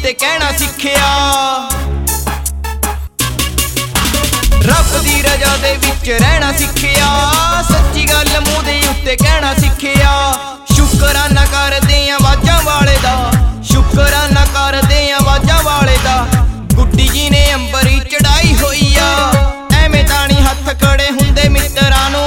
ਉੱਤੇ ਕਹਿਣਾ ਸਿੱਖਿਆ। ਰੱਬ ਦੀ ਰਜ਼ਾ ਦੇ ਵਿੱਚ ਰਹਿਣਾ ਸਿੱਖਿਆ, ਸੱਚੀ ਗੱਲ ਮੂੰਹ ਦੇ ਉੱਤੇ ਕਹਿਣਾ ਸਿੱਖਿਆ। ਸ਼ੁਕਰਾਨਾ ਕਰਦੇ ਆਂ ਵਾਜਾਂ ਵਾਲੇ ਦਾ, ਸ਼ੁਕਰਾਨਾ ਕਰਦੇ ਆਂ ਵਾਜਾਂ ਵਾਲੇ ਦਾ। ਗੁੱਡੀ ਜੀ ਨੇ ਅੰਬਰੀ ਚੜਾਈ ਹੋਈ ਆ, ਐਵੇਂ ਤਾਂ ਨੀ ਹੱਥ ਖੜੇ ਹੁੰਦੇ ਮਿੱਤਰਾਂ ਨੂੰ,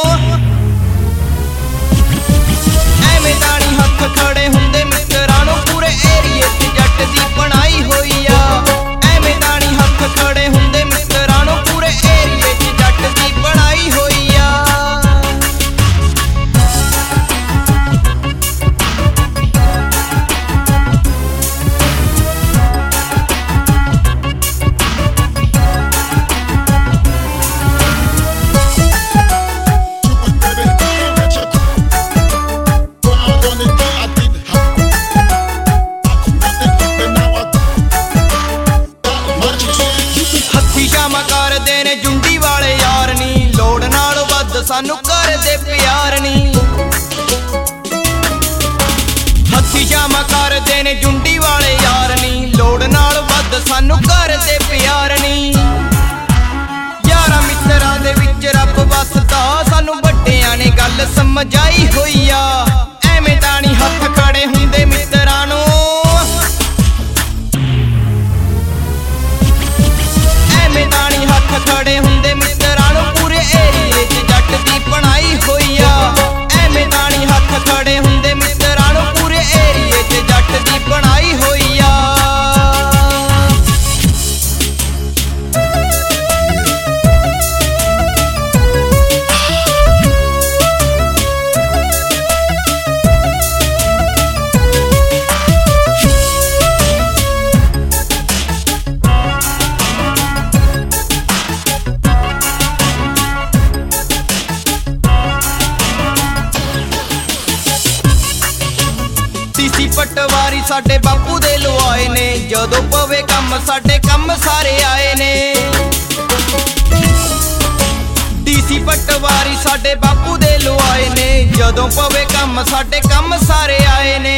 ਐਵੇਂ ਤਾਂ ਨੀ ਹੱਥ ਖੜੇ ਹੁੰਦੇ ਮਿੱਤਰਾਂ ਨੂੰ। ਪੂਰੇ ਏਰੀਏ 'ਚ ਜੱਟ ਦੀ ਬਣਾਈ ਹੋਈ ਆ, ਐਵੇਂ ਤਾਂ ਨੀ ਹੱਥ ਖੜੇ ਹੁੰਦੇ ਮਿੱਤਰਾਂ ਨੂੰ। ਪੂਰੇ ਏਰੀਏ 'ਚ ਜੱਟ ਦੀ ਬਣਾਈ ਹੋਈ ਆ। ਕਰਦੇ ਨੇ ਜੁੰਡੀ ਵਾਲੇ ਯਾਰ ਨੀ, ਲੋੜ ਨਾਲੋਂ ਵੱਧ ਸਾਨੂੰ ਕਰਦੇ ਪਿਆਰ ਨੀ। ਹੱਥੀ ਸ਼ਾਮਾਂ ਕਰਦੇ ਨੇ ਜੁੰਡੀ ਵਾਲੇ ਯਾਰ ਨੀ, ਲੋੜ ਨਾਲੋਂ ਵੱਧ ਸਾਨੂੰ ਕਰਦੇ ਪਿਆਰ ਨੀ। ਯਾਰਾਂ ਮਿੱਤਰਾਂ ਦੇ ਵਿੱਚ ਰੱਬ ਵਸਦਾ, ਸਾਨੂੰ ਵੱਡਿਆਂ ਨੇ ਗੱਲ ਸਮਝਾਈ ਹੋਈ ਆ, ਐਵੇਂ ਤਾਂ ਨੀ ਹੱਥ ਖੜੇ ਹੁੰਦੇ ਮਿੱਤਰਾਂ ਨੂੰ, ਐਵੇਂ ਤਾਂ ਨੀ ਹੱਥ ਖੜੇ ਹੁੰਦੇ ਮਿੱਤਰਾਂ ਨੂੰ। ਪੂਰੇ ਏਰੀਏ 'ਚ ਜੱਟ ਦੀ ਬਣਾਈ ਹੋਈ ਆ, ਐਵੇਂ ਤਾਂ ਨੀ ਹੱਥ ਖੜੇ ਹੁੰਦੇ ਮਿੱਤਰਾਂ ਨੂੰ। ਪੂਰੇ ਏਰੀਏ 'ਚ ਜੱਟ ਦੀ ਬਣਾਈ ਹੋਈ ਆ। ਡੀਸੀ ਪਟਵਾਰੀ ਸਾਡੇ ਬਾਪੂ ਦੇ ਲੁਆਏ ਨੇ, ਜਦੋਂ ਪਵੇ ਕੰਮ ਸਾਡੇ ਕੰਮ ਸਾਰੇ ਆਏ ਨੇ। ਡੀਸੀ ਪਟਵਾਰੀ ਸਾਡੇ ਬਾਪੂ ਦੇ ਲੁਆਏ ਨੇ, ਜਦੋਂ ਪਵੇ ਕੰਮ ਸਾਡੇ ਕੰਮ ਸਾਰੇ ਆਏ ਨੇ।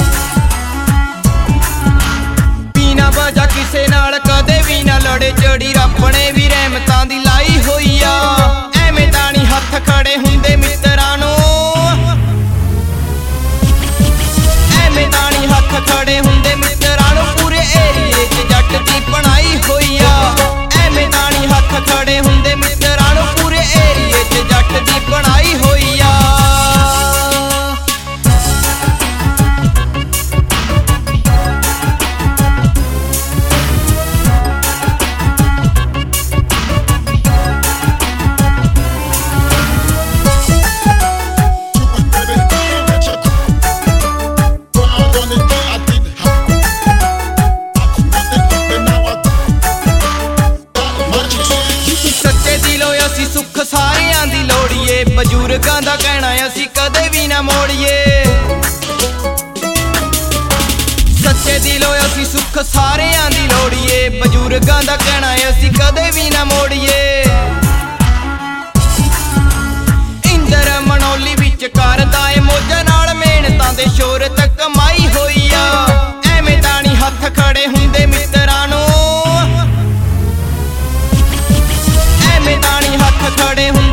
ਬਿਨਾਂ ਵਜ੍ਹਾ ਕਿਸੇ ਨਾਲ ਕਦੇ ਵੀ ਨਾ ਲੜੇ, ਚੜੀ ਰੱਬ ਨੇ ਵੀ ਰਹਿਮਤਾਂ ਦੀ ਲਾਈ ਹੋਈ ਆ, ਐਵੇਂ ਤਾਂ ਨੀ ਹੱਥ ਖੜੇ ਹੁੰਦੇ ਮਿੱਤਰਾਂ ਨੂੰ, ਐਵੇਂ ਤਾਂ ਨੀ ਹੱਥ ਖੜੇ ਹੁੰਦੇ ਮਿੱਤਰਾਂ ਨੂੰ। ਪੂਰੇ ਏਰੀਏ 'ਚ ਜੱਟ ਦੀ ਬਣਾਈ ਹੋਈ ਆ, ਐਵੇਂ ਤਾਂ ਨੀ ਹੱਥ ਖੜੇ ਹੁੰਦੇ ਮਿੱਤਰਾਂ ਨੂੰ। ਪੂਰੇ ਏਰੀਏ 'ਚ ਜੱਟ ਦੀ ਬਣਾਈ ਹੋਈ ਆ। ਸੁੱਖ ਸਾਰਿਆਂ ਦੀ ਲੋੜੀਏ, ਬਜ਼ੁਰਗਾਂ ਦਾ ਕਹਿਣਾ ਅਸੀਂ ਕਦੇ ਵੀ ਨਾ ਮੋੜੀਏ। ਸੱਚੇ ਦਿਲੋਂ ਅਸੀਂ ਸੁੱਖ ਸਾਰਿਆਂ ਦੀ ਲੋੜੀਏ, ਬਜ਼ੁਰਗਾਂ ਦਾ ਕਹਿਣਾ ਅਸੀਂ ਕਦੇ ਵੀ ਨਾ ਮੋੜੀਏ। ਇੰਦਰ ਮਨੌਲੀ ਵਿੱਚ ਕਰਦਾ ਏ ਮੋਜਾਂ ਨਾਲ ਮਿਹਨਤਾਂ ਦੇ ਸ਼ੋਹਰਤ ਕਮਾਈ ਹੋਈ ਆ, ਐਵੇਂ ਤਾਂ ਨੀ ਹੱਥ ਖੜੇ ਹੁੰਦੇ ਮਿੱਤਰਾਂ ਨੂੰ, ਐਵੇਂ ਤਾਂ ਨੀ ਹੱਥ ਖੜੇ ਹੁੰਦੇ